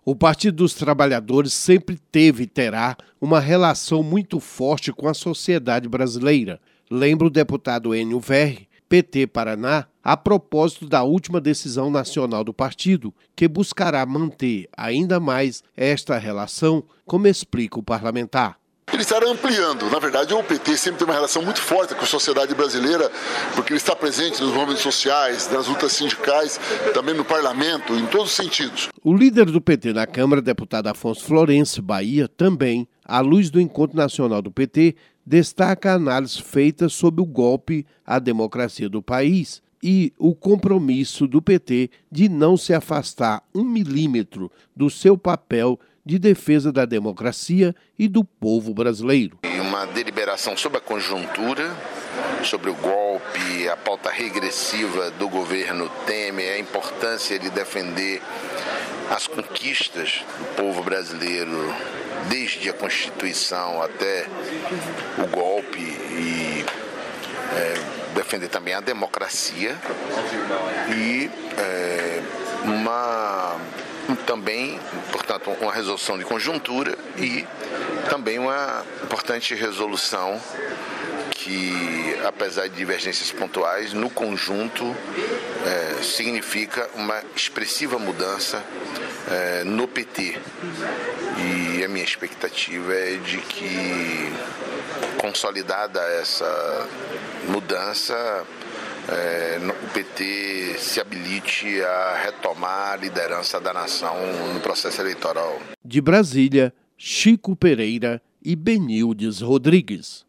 O Partido dos Trabalhadores sempre teve e terá uma relação muito forte com a sociedade brasileira. Lembra o deputado Enio Verri, PT Paraná, a propósito da última decisão nacional do partido, que buscará manter ainda mais esta relação, como explica o parlamentar. Ele estará ampliando. Na verdade, o PT sempre tem uma relação muito forte com a sociedade brasileira, porque ele está presente nos movimentos sociais, nas lutas sindicais, também no parlamento, em todos os sentidos. O líder do PT na Câmara, deputado Afonso Florencio, Bahia, também, à luz do Encontro Nacional do PT, destaca a análise feita sobre o golpe à democracia do país e o compromisso do PT de não se afastar 1 milímetro do seu papel de defesa da democracia e do povo brasileiro. Uma deliberação sobre a conjuntura, sobre o golpe, a pauta regressiva do governo Temer, a importância de defender as conquistas do povo brasileiro, desde a Constituição até o golpe, e defender também a democracia e também, portanto, uma resolução de conjuntura e também uma importante resolução que, apesar de divergências pontuais, no conjunto significa uma expressiva mudança no PT. E a minha expectativa é de que, consolidada essa mudança, o PT se habilite a retomar a liderança da nação no processo eleitoral. De Brasília, Chico Pereira e Benildes Rodrigues.